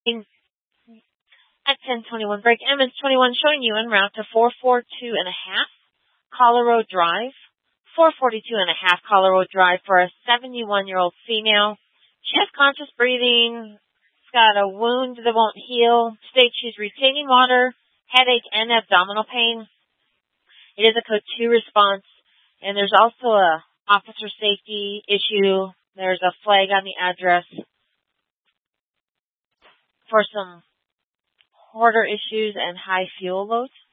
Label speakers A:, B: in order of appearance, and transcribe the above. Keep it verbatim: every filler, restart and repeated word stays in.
A: At ten twenty-one break, M S twenty-one showing you en route to four forty-two and a half Colorado Drive. four forty-two and a half Colorado Drive for a seventy-one-year-old female. She has conscious breathing. She's got a wound that won't heal. States she's retaining water, headache, and abdominal pain. It is a code two response, and there's also a officer safety issue. There's a flag on the address for some hoarder issues and high fuel loads.